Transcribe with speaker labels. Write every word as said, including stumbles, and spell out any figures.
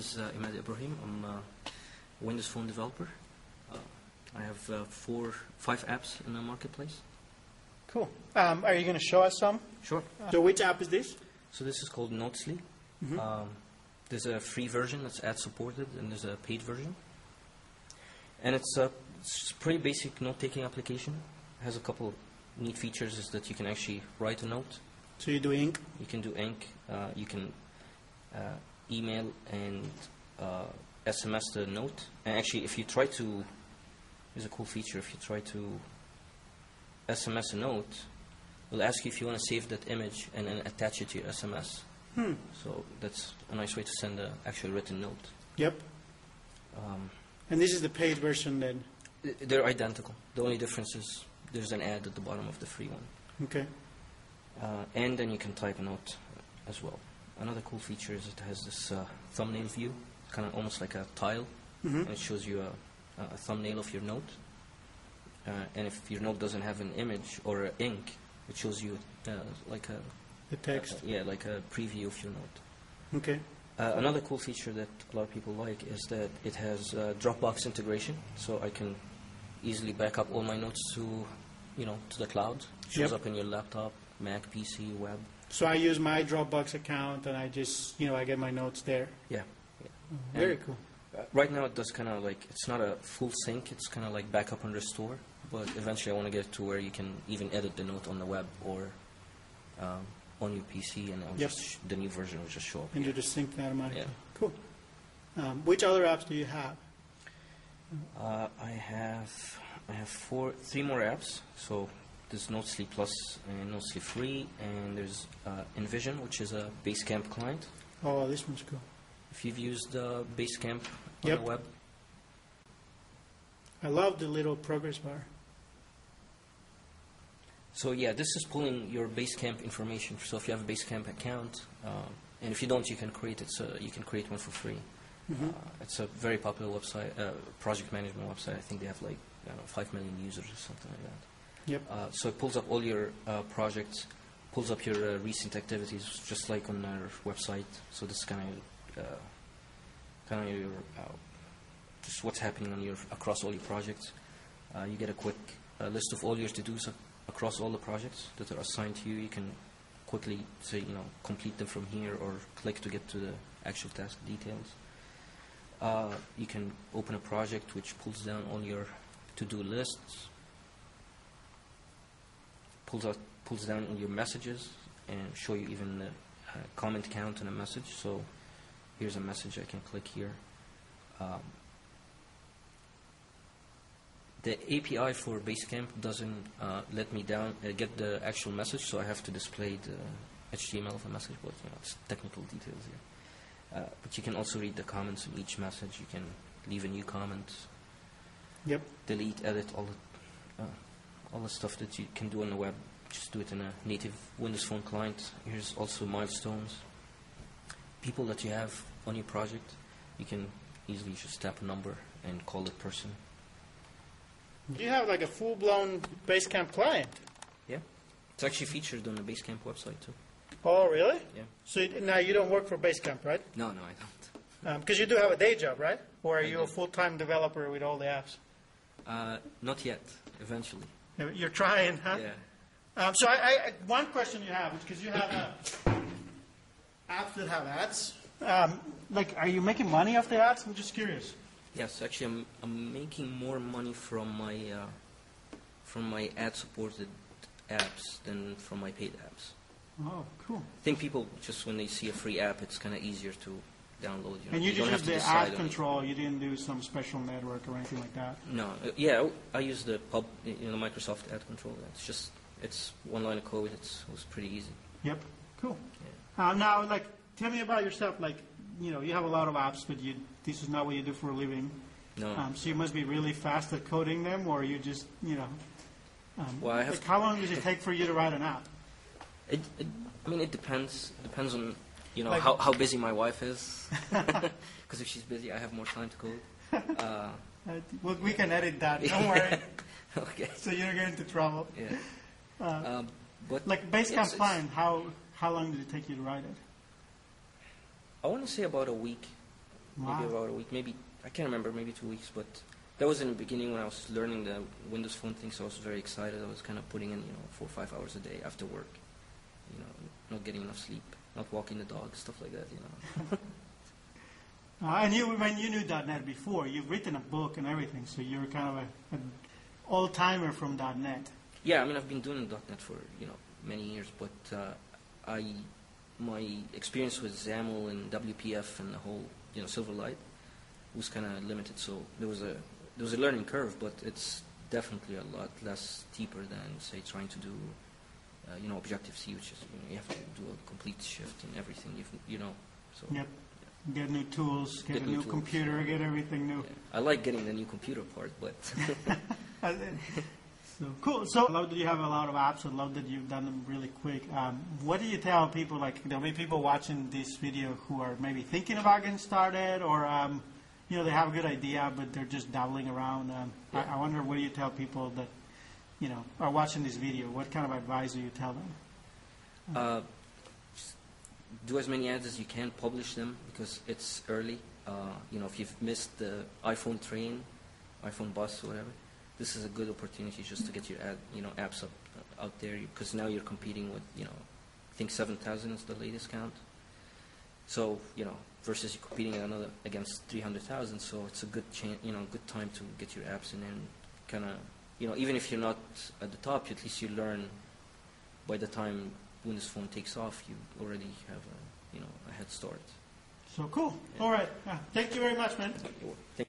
Speaker 1: is uh, Imad Ibrahim. I'm a Windows Phone developer. Uh, I have uh, four, five apps in the marketplace.
Speaker 2: Cool. Um, are you going to show us some?
Speaker 1: Sure.
Speaker 2: Uh, so which app is this?
Speaker 1: So this is called Notesly.
Speaker 2: Mm-hmm.
Speaker 1: Um, there's a free version that's ad supported, and there's a paid version. And it's a, it's a pretty basic note-taking application. It has a couple of neat features is that you can actually write a note.
Speaker 2: So you do ink?
Speaker 1: You can do ink. Uh, you can uh, email and uh, S M S the note. And actually, if you try to, here's a cool feature. If you try to S M S a note, it'll ask you if you want to save that image and then attach it to your S M S.
Speaker 2: Hmm.
Speaker 1: So that's a nice way to send an actual written note.
Speaker 2: Yep.
Speaker 1: Um,
Speaker 2: and this is the paid version then?
Speaker 1: they're identical. The only difference is there's an ad at the bottom of the free one.
Speaker 2: Okay.
Speaker 1: Uh, and then you can type a note as well. Another cool feature is it has this uh, thumbnail view, kind of almost like a tile,
Speaker 2: Mm-hmm.
Speaker 1: and it shows you a, a thumbnail of your note. Uh, and if your note doesn't have an image or a ink, it shows you uh, like a
Speaker 2: The text.
Speaker 1: uh, yeah, like a preview of your note.
Speaker 2: Okay.
Speaker 1: Uh, another cool feature that a lot of people like is that it has uh, Dropbox integration, so I can easily back up all my notes to, you know, to the cloud. It shows
Speaker 2: Yep.
Speaker 1: up in your laptop, Mac, P C, web.
Speaker 2: So I use my Dropbox account and I just, you know, I get my notes there.
Speaker 1: Yeah.
Speaker 2: Very
Speaker 1: And-
Speaker 2: cool.
Speaker 1: Uh, right now it does kind of like, it's not a full sync, it's kind of like backup and restore, but eventually I want to get to where you can even edit the note on the web or um, on your P C, and it'll
Speaker 2: Yep.
Speaker 1: just sh- the new version will just show up.
Speaker 2: And you just sync that automatically.
Speaker 1: Yeah.
Speaker 2: Cool. Um, which other apps do you have?
Speaker 1: Uh, I have I have four, three more apps. So there's Notesly Plus and Notesly Free, and there's uh, Envision, which is a Basecamp client.
Speaker 2: Oh, this one's cool.
Speaker 1: If you've used uh, Basecamp on
Speaker 2: Yep.
Speaker 1: the web,
Speaker 2: I love the little progress bar.
Speaker 1: so yeah, this is pulling your Basecamp information. So if you have a Basecamp account, um, and if you don't, you can create it. So you can create one for free.
Speaker 2: Mm-hmm.
Speaker 1: Uh, it's a very popular website, uh, project management website. I think they have like I don't know, five million users or something like that.
Speaker 2: Yep.
Speaker 1: Uh, so it pulls up all your uh, projects, pulls up your uh, recent activities, just like on our website. So this is kind of uh, kind of your uh, just what's happening on your across all your projects. Uh, you get a quick uh, list of all your to-dos ac- across all the projects that are assigned to you. You can quickly say you know complete them from here, or click to get to the actual task details. Uh, you can open a project which pulls down all your to-do lists, pulls out, pulls down all your messages, and show you even the uh, comment count in a message. So here's a message. I can click here. Um, the A P I for Basecamp doesn't uh, let me down uh, get the actual message, so I have to display the H T M L of a message. But you know, it's technical details here. Uh, but you can also read the comments in each message. You can leave a new comment,
Speaker 2: Yep.
Speaker 1: delete, edit, all the uh, all the stuff that you can do on the web. Just do it in a native Windows Phone client. Here's also milestones. People that you have on your project, you can easily just tap a number and call that person.
Speaker 2: You have like a full-blown Basecamp client.
Speaker 1: Yeah, it's actually featured on the Basecamp website too.
Speaker 2: Oh, really?
Speaker 1: Yeah.
Speaker 2: So you, now you don't work for Basecamp, right?
Speaker 1: No, no, I don't.
Speaker 2: Because you do have a day job, right? Or are
Speaker 1: I
Speaker 2: you
Speaker 1: do.
Speaker 2: a full-time developer with all the apps?
Speaker 1: Uh, not yet. Eventually.
Speaker 2: You're trying, huh?
Speaker 1: Yeah.
Speaker 2: Um, so I, I, one question you have is because you have uh, apps that have ads. Um, like, are you making money off the ads? I'm just curious.
Speaker 1: Yes, actually, I'm I'm making more money from my uh, from my ad-supported apps than from my paid apps.
Speaker 2: Oh, cool.
Speaker 1: I think people just when they see a free app, it's kind of easier to download. You know,
Speaker 2: And you,
Speaker 1: don't
Speaker 2: just
Speaker 1: have
Speaker 2: use
Speaker 1: to
Speaker 2: the
Speaker 1: decide
Speaker 2: ad
Speaker 1: on
Speaker 2: control. You didn't do some special network or anything like that.
Speaker 1: it. No, uh, yeah, I use the pub, you know, Microsoft Ad Control. It's just it's one line of code. It's, it was pretty easy.
Speaker 2: Yep. Cool.
Speaker 1: Yeah.
Speaker 2: Uh, now, like, tell me about yourself. Like, you know, you have a lot of apps, but you this is not what you do for a living.
Speaker 1: No.
Speaker 2: Um, so you must be really fast at coding them, or you just, you know. Um,
Speaker 1: Well, I have
Speaker 2: like, how long does it take for you to write an app?
Speaker 1: It, it, I mean, it depends. Depends on, you know,
Speaker 2: Like-
Speaker 1: how, how busy my wife is. Because if she's busy, I have more time to code. Uh,
Speaker 2: Uh, well, we can edit that. Don't worry.
Speaker 1: okay.
Speaker 2: So you don't get into trouble.
Speaker 1: Yeah.
Speaker 2: Uh,
Speaker 1: Um, but
Speaker 2: like
Speaker 1: it's-
Speaker 2: Basecamp
Speaker 1: it's-
Speaker 2: Client, how how long did it take you to write it?
Speaker 1: I want to say about a week. maybe
Speaker 2: Wow.
Speaker 1: about a week, maybe, I can't remember, maybe two weeks, but that was in the beginning when I was learning the Windows Phone thing, so I was very excited. I was kind of putting in, you know, four or five hours a day after work, you know, not getting enough sleep, not walking the dog, stuff like that, you know.
Speaker 2: Uh, and you, when you knew .dot net before, you've written a book and everything, so you're kind of a, an old-timer from .dot net.
Speaker 1: Yeah, I mean, I've been doing .dot net for, you know, many years, but uh, I, my experience with XAML and W P F and the whole, you know, Silverlight was kind of limited, so there was a there was a learning curve, but it's definitely a lot less steeper than, say, trying to do, uh, you know, Objective-C, which is, you know, you have to do a complete shift in everything, you've, you know, so.
Speaker 2: Yep. Get new tools, get,
Speaker 1: Get
Speaker 2: a
Speaker 1: new
Speaker 2: new
Speaker 1: tools,
Speaker 2: computer,
Speaker 1: yeah.
Speaker 2: get everything new.
Speaker 1: Yeah. I like getting the new computer part, but
Speaker 2: So cool. So I love that you have a lot of apps. I love that you've done them really quick. Um, what do you tell people? Like there'll be people watching this video who are maybe thinking about getting started, or um, you know they have a good idea but they're just dabbling around. Um,
Speaker 1: Yeah.
Speaker 2: I, I wonder what do you tell people that you know are watching this video? What kind of advice do you tell them?
Speaker 1: uh, just do as many ads as you can, publish them because it's early. Uh, you know, if you've missed the iPhone train, iPhone bus, or whatever, this is a good opportunity just to get your ad, you know, apps up uh, out there because now you're competing with, you know, I think seven thousand is the latest count. So, you know, versus you competing another against three hundred thousand, so it's a good chance, you know, good time to get your apps in and kind of, you know, even if you're not at the top, at least you learn by the time Windows Phone takes off, you already have a, you know, a head start.
Speaker 2: So cool. All right. Uh, thank you very much, man.
Speaker 1: Thank